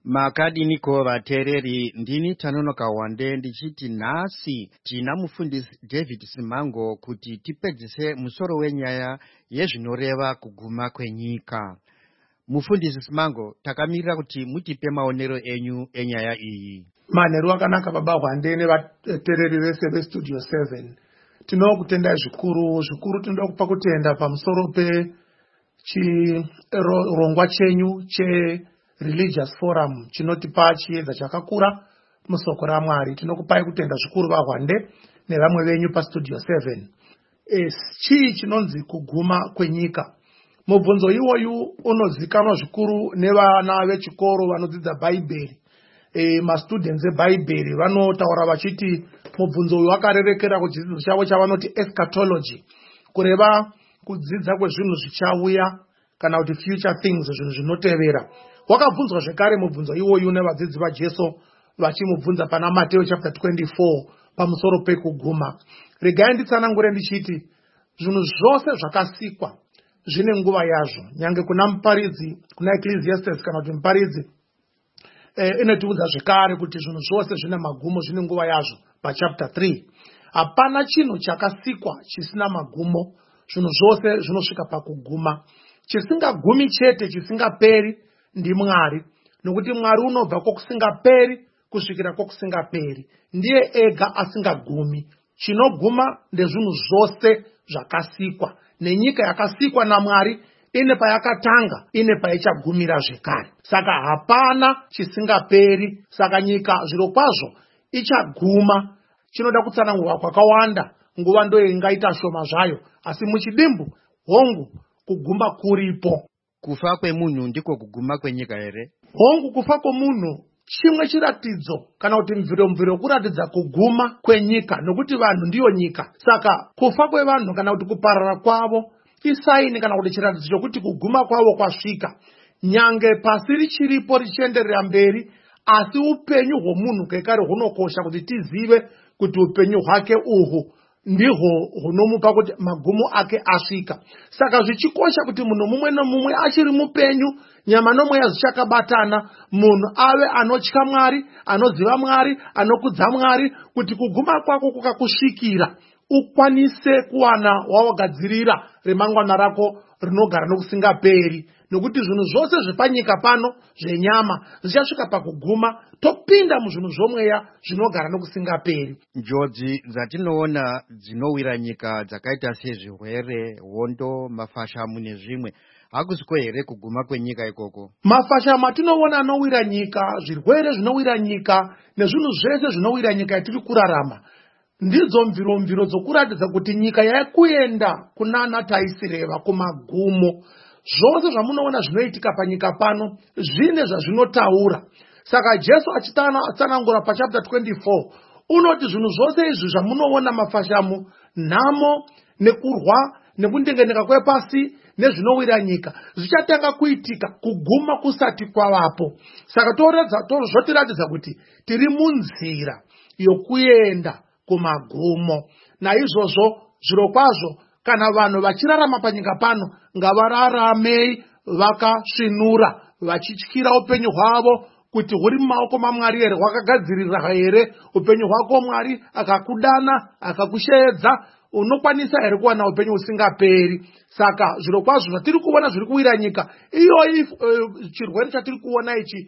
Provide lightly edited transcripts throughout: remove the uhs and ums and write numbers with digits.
Makadiniko vateereri, ndini Tanonoka Wande ndichiti nhasi tina mufundisi David Simango kuti tipedzise musoro wenyaya yezvinoreva kuguma kwenyika. Mufundisi Simango, takamirira kuti mutipe maonero enyu enyaya iyi. Manheru akanaka baba Wande nevateereri vese vestudio 7. Tinoda kutenda zvikuru tinoda kupa kutenda pamusoro pechirongwa chenyu religious forum chinotipa chiedza chakakura musoko raMwari. Tinokupai kutenda zvikuru vaHwande nevamwe venyu pastudio 7. Chii chinonzi kuguma kwenyika? Mubvunzo iwoyu unozikanwa zvikuru nevana vechikoro vanodzidza Bhaibheri. Mastudents eBhaibheri vanotaura vachiti mubvunzo uyu wakarerekera kuchidzidzo chavo chavanoti eschatology, kureva kudzidza kwezvinhu zvichauya kana kuti future things, zvinhu zvinotevera. Wakabvunzwa zvekare mubvunzo iwoyu nevadzidzi vaJesu vachimubvunza pana Mateo chapter 24 pamusoro pekuguma. Regai nditsanangure ndichiti zvinhu zvose zvakasikwa zvine nguva yazvo. Nyange kuna muparidzi, kuna Ecclesiastes kana kuti muparidzi inotiudza zvekare kuti zvinhu zvose zvine magumo zvine nguva yazvo pachapter 3. Hapana chinhu chakasikwa chisina magumo. Zvinhu zvose zvinosvika pakuguma. Chisingagumi chete, chisingaperi ndi Mwari, nokuti Mwari unobva kokusingaperi kusvikira kokusingaperi. Ndiye ega asingagumi. Chinoguma ndezvinhu zvose zvakasikwa, nenyika yakasikwa naMwari ine payakatanga, ine paichagumira zvekare. Saka hapana chisingaperi. Saka nyika zviro kwazvo ichaguma. Chinoda kutsanangurwa kwakawanda, nguva ndo ingaita shoma zvayo, asi muchidimbu hongu kuguma kuripo. Kufa kwemunhu ndiko kuguma kwenyika here? Hongu, kufa kwemunhu chimwe chiratidzo kana kuti mviro kuratidza kuguma kwenyika, nokuti vanhu ndiyo nyika. Saka kufa kwevanhu kana kuti kuparara kwavo isaini kana kuti chiratidzo chokuti kuguma kwavo kwasvika. Nyange pasi richiripo richienderera mberi, asi upenyu hwomunhu kekare hunokosha kuti tizive kuti upenyu hwake uhwu ndihwo hunomupa kuti magumo ake asvika. Saka zvichikosha kuti munhu mumwe nomumwe achiri mupenyu, nyama nomweya zvichakabatana, munhu ave anotya Mwari, anoziva Mwari, anokudza Mwari, kuti kuguma kwako kukakusvikira ukwanise kuwana wawagadzirira remangwana rako rinogara nokusingaperi. Nokuti zvinhu zvose zvepanyika pano zvenyama zvichasvika pakuguma, topinda muzvinhu zvomweya zvinogara nokusingaperi. Njodzi dzatinoona dzinowira nyika dzakaita sezvirwere, hondo, mafashamu nezvimwe, hakusiko here kuguma kwenyika ikoko? Mafashamu atinoona anowira nyika, zvirwere zvinowira nyika, nezvinhu zvese zvinowira nyika yatiri kurarama, ndidzo mviro dzokuratidza kuti nyika yakuenda kunana taisireva kumagumo. Zvose zvamunoona zvinoitika panyika pano zvine zvazvinotaura. Saka Jesu achitsanangura pachapter 24 unoti zvinhu zvose izvi zvamunoona, mafashamu, nhamo, nekurwa, nekundengeneka kwepasi nezvinowira nyika, zvichatanga kuitika kuguma kusati kwavapo. Saka zvotiratidza kuti tiri munzira yokuenda kumagumo. Naizvozvo zviro kwazvo kana vanhu vachirarama panyika pano, ngavararamei vakasvinura, vachityira upenyu hwavo kuti huri mumaoko maMwari here, hwakagadzirira here upenyu hwako. Mwari akakudana akakusheedza, unokwanisa here kuwana upenyu usingaperi. Saka zviro kwazvo zvatiri kuona zviri kuwira nyika, iyoyi chirwere chatiri kuona ichi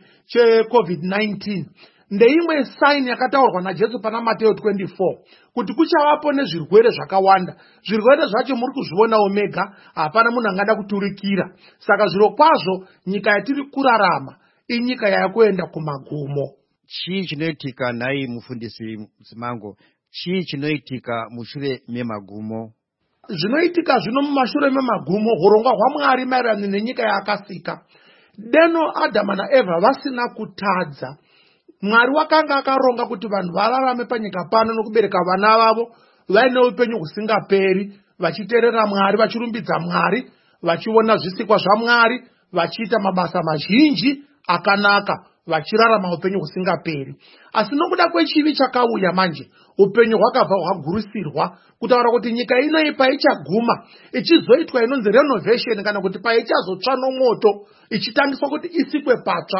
cheCovid-19 ndeimwe saini yakataurwa naJesu pana Mateo 24 kuti kuchavapo nezvirwere zvakawanda. Zvirwere zvacho muri kuzviona omega, hapana munhu angada kuturikira. Saka zviro kwazvo nyika yatiri kurarama inyika yakuenda kumagumo. Chii chinoitika, nhai mufundisi Simango, chii chinoitika mushure memagumo? Zvinoitika zvino mumashure memagumo, urongwa hwaMwari maererano nenyika yaakasika. Deno Adama naEvha vasina kutadza. Mwari wakanga akaronga kuti vanhu vararame panyika pano nokubereka vana vavo vaine upenyu husingaperi, vachiteerera Mwari, vachirumbidza Mwari, vachiona zvisikwa zvaMwari, vachiita mabasa mazhinji akanaka, vachirarama upenyu husingaperi. Asi nokuda kwechivi chakauya manje, upenyu hwakabva hwagurusirwa, kutaura kuti nyika ino paichaguma ichizoitwa inonzi renovation, kana kuti paichazotsva nomoto ichitangiswa kuti isikwe patsva.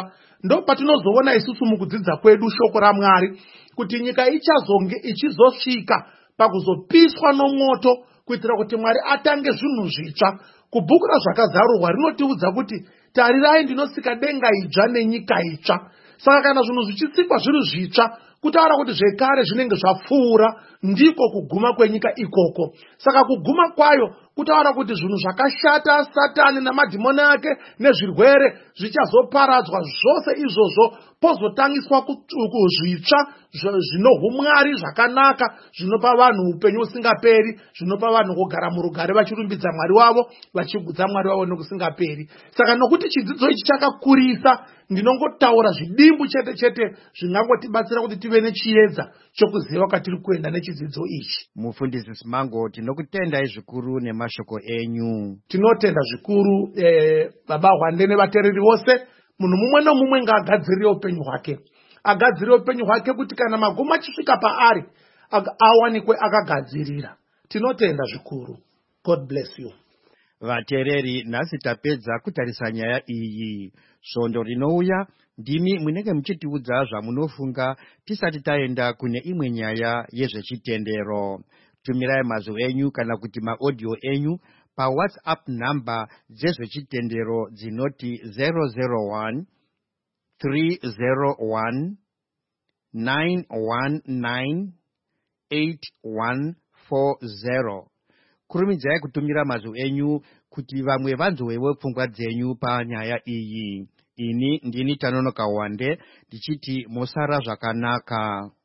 ndo patinozoona isusu mukudzidza kwedu shoko raMwari kuti nyika ichazonge ichizosvika pakuzopiswa nomoto kuitira kuti Mwari atange zvinhu zvitsva. Kubhuku razvakazarurwa rinotiudza kuti tarirai ndinosika denga idzva nenyika itsva. Saka kana zvinhu zvichisikwa zviri zvitsva, kutaura kuti zvekare zvinenge zvapfuura, ndiko kuguma kwenyika ikoko. Saka kuguma kwayo kutaura kuti zvinhu zvakashata Satani namadhimoni ake nezvirwere zvichazoparadzwa zvose izvozvo, pozotangiswa kuzvitsva zvinohumwari zvakanaka, zvinopa vanhu upenyu usingaperi, zvinopa vanhu kugara murugare vachirumbidza Mwari wavo, vachigudza Mwari wavo nokusingaperi. Saka nokuti chidzidzo ichi chakakurisa, ndinongotaura zvidimbu chete chete zvingangotibatsira kuti tive nechiedza chokuziva kwatiri kuenda nechidzidzo ichi. Mufundisi Simango, tinokutendai zvikuru nemashoko enyu. Tinotenda zvikuru baba Hwande nevateereri vose. Munhu mumwe nomumwe ngaagadzirire upenyu hwake. Agadzirire upenyu hwake kuti kana magumo achisvika paari awanikwe akagadzirira. Tinotenda zvikuru. God bless you. Vateereri, nhasi tapedza kutarisa nyaya iyi. Svondo rinouya ndimi munenge muchitiudza zvamunofunga tisati taenda kune imwe nyaya yezvechitendero. Tumirai mazwi enyu kana kuti maaudio enyu paWhatsApp namba dzezvechitendero dzinoti 001 301 919 8140. Kurumidzai kutumira mazwi enyu kuti vamwe vanzowewo pfungwa dzenyu panyaya iyi. Ini ndini Tanonoka Wande ndichiti musara zvakanaka.